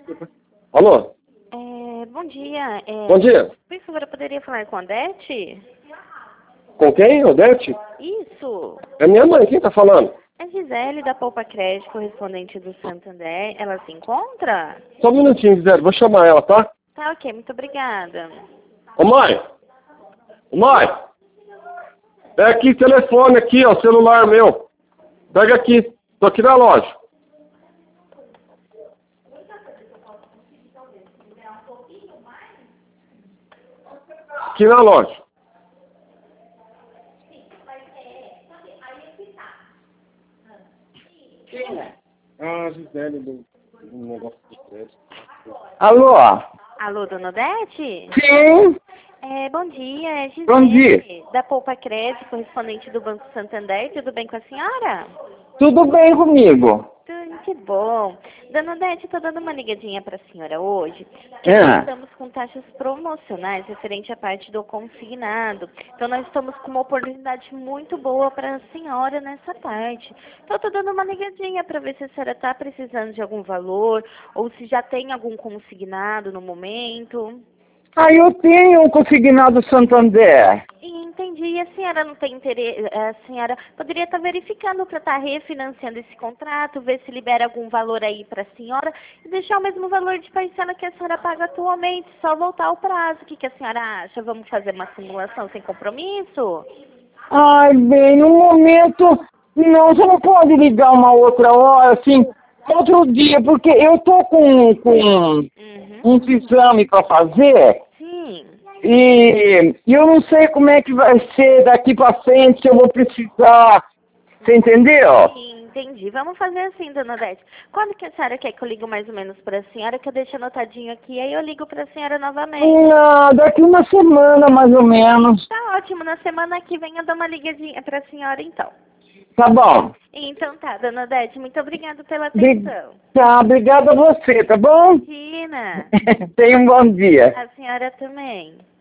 Alô? Bom dia. Bom dia. Por favor, eu poderia falar com a Odete? Com quem, Odete? Isso. É minha mãe, quem tá falando? É Gisele, da Poupa Crédito, correspondente do Santander. Ela se encontra? Só um minutinho, Gisele, vou chamar ela, tá? Tá, ok. Muito obrigada. Ô, mãe! Ô, mãe! É aqui, telefone aqui, ó, celular meu. Pega aqui. Tô aqui na loja. Aqui na loja. Quem é? Ah, Gisele do negócio de crédito. Alô? Alô, dona Odete? Sim? Bom dia. É Gisele, Bom dia. da Poupa Crédito, correspondente do Banco Santander. Tudo bem com a senhora? Tudo bem comigo? Que bom. Dona Odete, estou dando uma ligadinha para a senhora hoje, porque É. nós estamos com taxas promocionais referente à parte do consignado. Então, nós estamos com uma oportunidade muito boa para a senhora nessa parte. Então, estou dando uma ligadinha para ver se a senhora está precisando de algum valor ou se já tem algum consignado no momento. Ah, eu tenho um consignado Santander. Entendi. E a senhora não tem interesse, a senhora poderia estar verificando para estar refinanciando esse contrato, ver se libera algum valor aí para a senhora e deixar o mesmo valor de parcela que a senhora paga atualmente, só voltar ao prazo. O que a senhora acha? Vamos fazer uma simulação sem compromisso? Ai, bem, no momento, não, você não pode ligar uma outra hora, assim, outro dia, porque eu tô com um exame para fazer. Sim. E eu não sei como é que vai ser daqui para frente, se eu vou precisar. Você entendeu? Sim, entendi. Vamos fazer assim, dona Odete. Quando que a senhora quer que eu ligo mais ou menos para a senhora, que eu deixo anotadinho aqui, aí eu ligo para a senhora novamente. Não, daqui uma semana, mais ou menos. Tá ótimo. Na semana que vem eu dou uma ligadinha para a senhora, então. Tá bom. Então tá, dona Odete. Muito obrigada pela atenção. Tá, obrigado a você, tá bom? Imagina. Tenha um bom dia. A senhora também.